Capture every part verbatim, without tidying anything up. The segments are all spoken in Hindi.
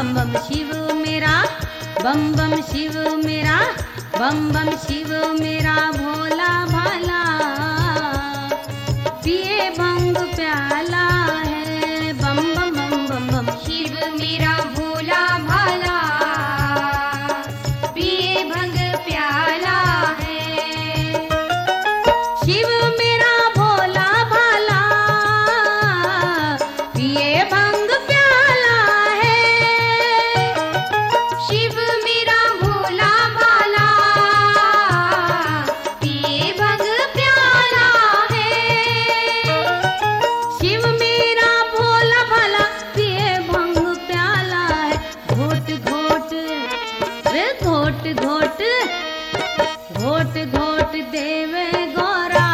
बम बम शिव मेरा, बम बम शिव मेरा, बम बम शिव मेरा भोला भाला, पिए भंग प्याला है। बम बम बम बम बम शिव मेरा भोला भाला, पिए भंग प्याला है। शिव मेरा भोला भाला, पिए भंग प्याला है। शिव मेरा भोला भाला, पिए भंग प्याला है। शिव मेरा भोला भाला, पिए भंग प्याला है। घोट घोट रे घोट घोट, घोट घोट देवे गौरा,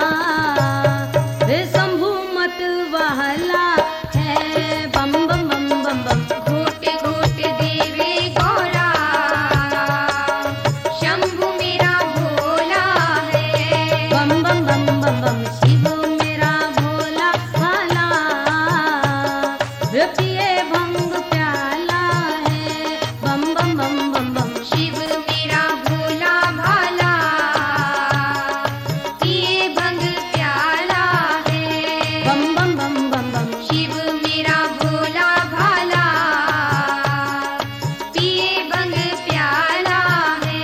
रे शंभु मत वहला है। बम बम बम बम बम घोट घोट देवे गौरा, शंभु मेरा भोला है। बम बम बम बम बम शिव मेरा भोला भाला, रे पिए भंग प्याला है। बम बम बम बम बम शिव मेरा भोला भाला, पिए भंग प्याला है। बम बम बम बम बम शिव मेरा भोला भाला, पिए भंग प्याला है।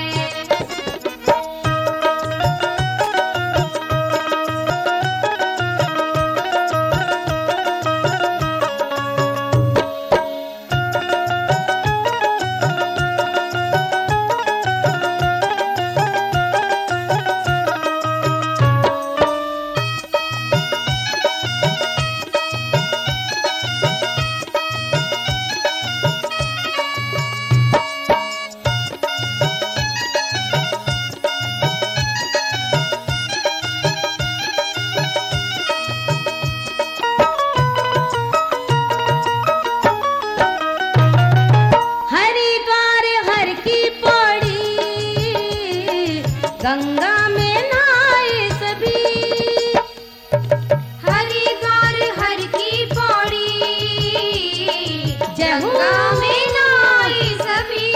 हरिद्वार हर की पौड़ी, गंगा में नहाए सभी। हरिद्वार हर की पौड़ी, गंगा में नहाए सभी।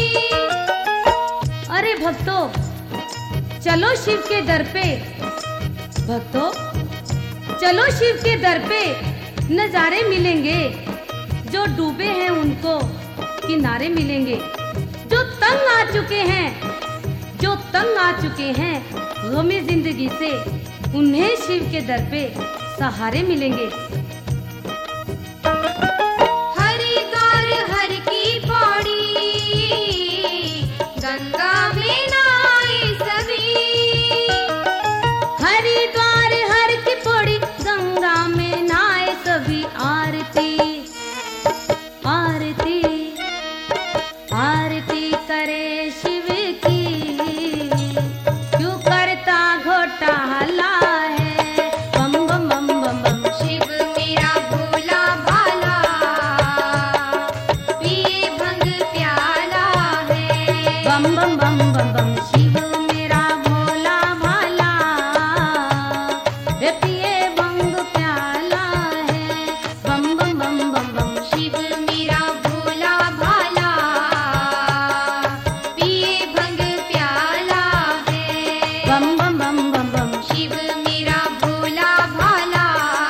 अरे भक्तों, चलो शिव के दर पे, भक्तों चलो शिव के दर पे, नजारे मिलेंगे। जो डूबे हैं उनको किनारे मिलेंगे। जो तंग आ चुके हैं, जो तंग आ चुके हैं गमे जिंदगी से, उन्हें शिव के दर पे सहारे मिलेंगे। हरिद्वार हर की पौड़ी, गंगा में नहाए सभी। हरिद्वार हर की पौड़ी, गंगा में नहाए सभी। आरती आरती आरती करे शिव की, क्यों करता घोटाला है। बम बम बम बम बम शिव मेरा भोला भाला, पिए भंग प्याला है। बम बम बम बम बम शिव मेरा भोला भाला, रे पिए भंग प्याला है। बम बम बम बम बम शिव मेरा भोला भाला, पिए भंग प्याला है। बम बम बम बम बम शिव मेरा भोला भाला,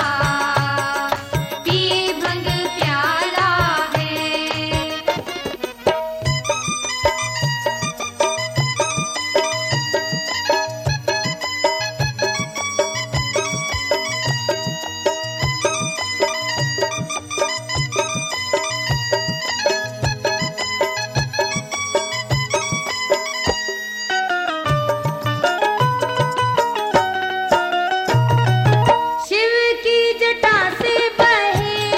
पिए भंग प्याला है। शिव की जटा से बहे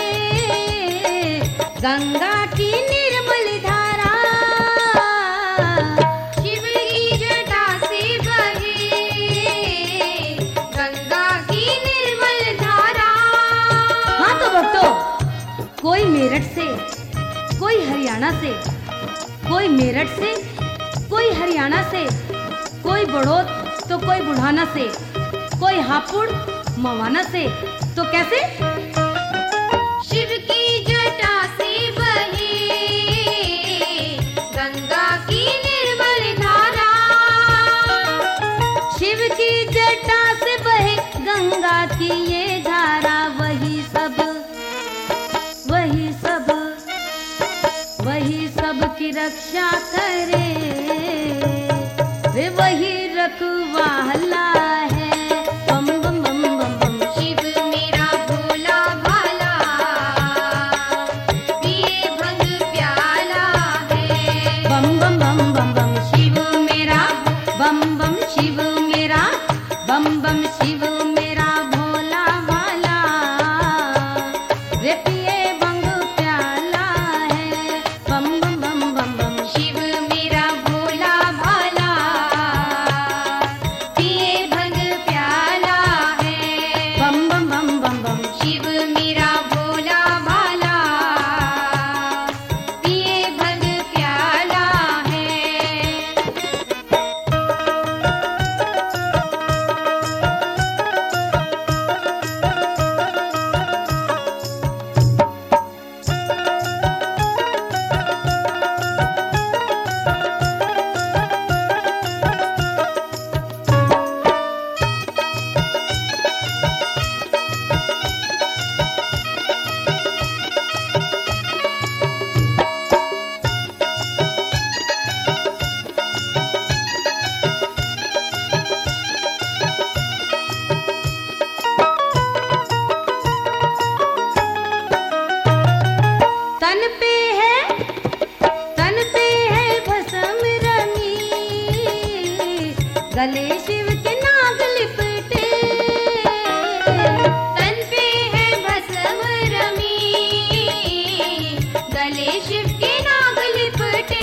गंगा की निर्मल धारा। शिव की जटा से बहे गंगा की निर्मल धारा। हाँ तो भक्तों, कोई मेरठ से, कोई हरियाणा से, कोई मेरठ से, कोई हरियाणा से, कोई बड़ौद तो कोई बुढ़ाना से, कोई हापुड़ मवाना से, तो कैसे? शिव की जटा से बहे शिव की जटा से बहे गंगा की ये धारा, वही सब वही सब वही सब की रक्षा करे, वे वही रखवाला है। बम बम बम बम बम। शिव मेरा भोला भाला, पिए भंग प्याला है। बम बम बम बम बम। शिव मेरा बम बम, शिव मेरा बम बम, शिव मेरा भोला भाला, वे पिए भंग प्याला है। बम बम बम बम बम। शिव मेरा भोला भाला, पिए भंग प्याला है। बम बम बम बम बम। शिव मेरा भोला भाला, पिए भंग प्याला है। तन पे है तन पे है भस्म रमी, गले शिव के नाग लिपटे। तन पे है भस्म रमी, गले शिव के नाग लिपटे।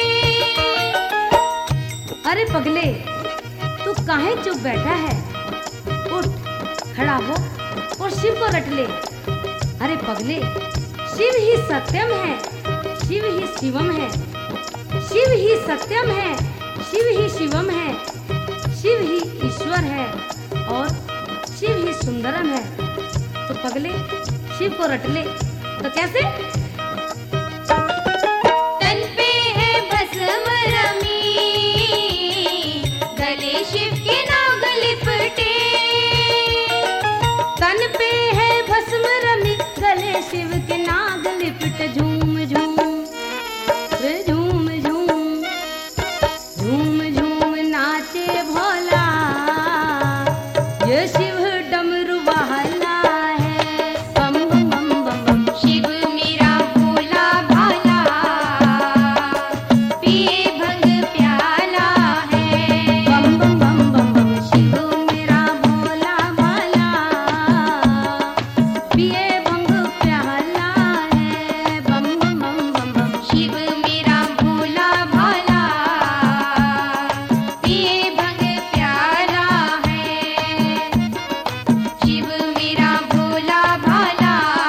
अरे पगले, तू काहे चुप बैठा है? उठ, खड़ा हो और शिव को रट ले। अरे पगले, शिव ही सत्यम है, शिव ही शिवम है, शिव ही सत्यम है, शिव ही शिवम है, शिव ही ईश्वर है और शिव ही सुंदरम है। तो पगले, शिव को रट ले। तो कैसे? तन पे है भस्म रमी, गले शिव के नाग लिपटे। तन पे है भस्म रमी, गले शिव के नाग लिपट। झूम झूम रे झूम झूम, झूम झूम नाचे भोला, ये शिव डमरू वाला है। बम बम बम बम बम। शिव मेरा भोला भाला, पिए भंग प्याला है। बम बम बम बम बम। शिव मेरा भोला भाला, पिए भंग प्याला है। बम बम बम बम बम। शिव मेरा भोला भाला, पिए भंग प्याला है। शिव मेरा भोला भाला,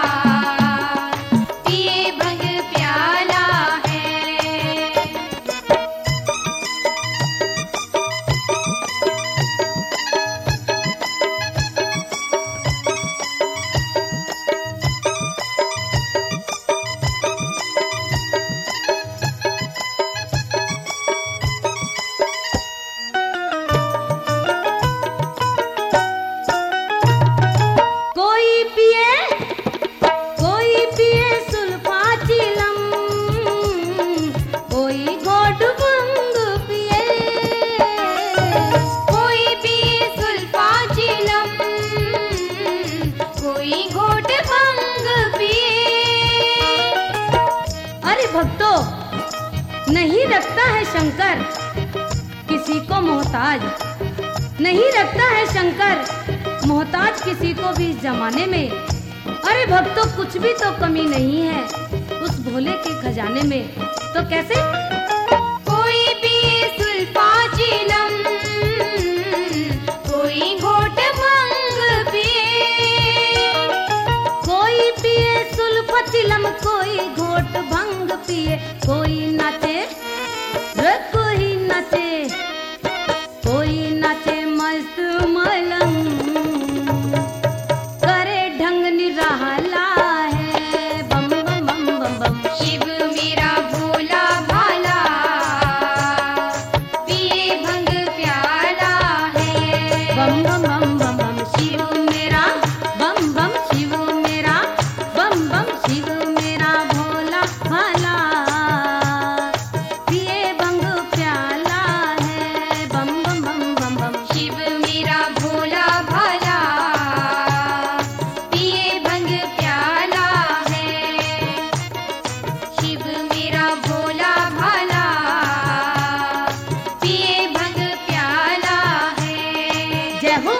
पिए भंग प्याला है। कोई पिए कोई पिए सुल्फा चिलम, कोई घोट भंग पिए। कोई पिए सुल्फा चिलम, कोई घोट भंग पिए। अरे भक्तों, नहीं रखता है शंकर किसी को मोहताज, नहीं रखता है शंकर मोहताज किसी को भी इस जमाने में। अरे भक्तों, कुछ भी तो कमी नहीं है उस भोले के खजाने में। तो कैसे? कोई पिए सुल्फा चिलम, कोई घोट भंग पिए। कोई पिए सुल्फा चिलम, कोई घोट भंग पिए। कोई नाचे रे कोई नाचे, कोई नाचे मस्त मलंग, करे ढंग निराला है। बम बम बम बम बम। शिव मेरा भोला भाला, पिए भंग प्याला है। बम बम बम बम बम शिव मेरा, बम बम शिव मेरा, बम बम शिव मेरा भोला भाला, पिए बंग प्याला है, बम बम बम बम बम शिव मेरा भोला भाला, पिए भंग प्याला है। शिव मेरा भोला भाला, पिए भंग प्याला है। जय हो।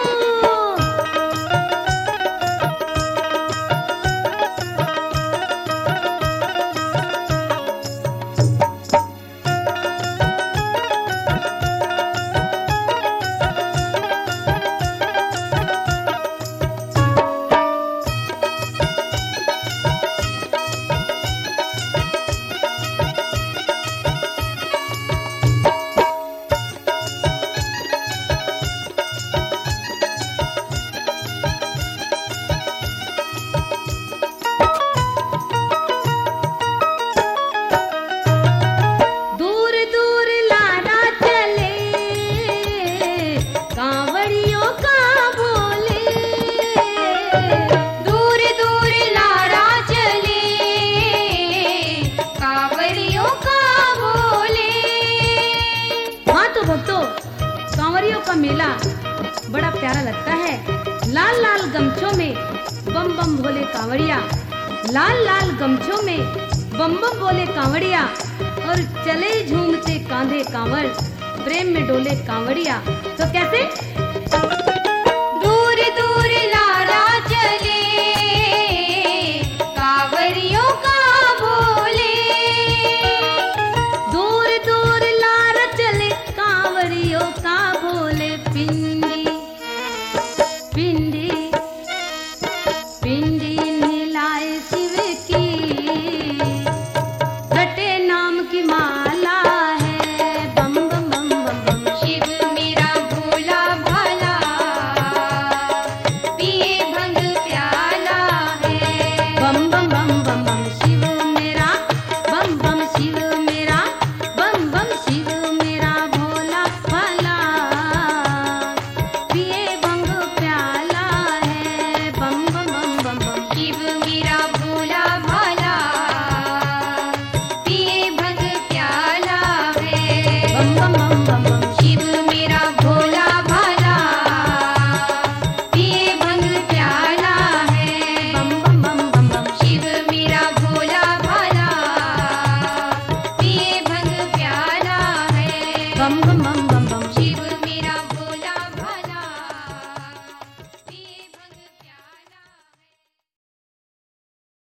दूर दूर लारा चले, कांवड़ियों का बोले, दूर दूर लारा चले, कांवड़ियों का बोले। हाँ तो भक्तों, कांवड़ियों का मेला बड़ा प्यारा लगता है। लाल लाल गमछों में बम बम भोले कांवड़िया, लाल लाल गमछों में बम बम बोले कांवड़िया, और चले झूमते कांधे कांवड़, प्रेम में डोले कांवड़िया। तो कैसे?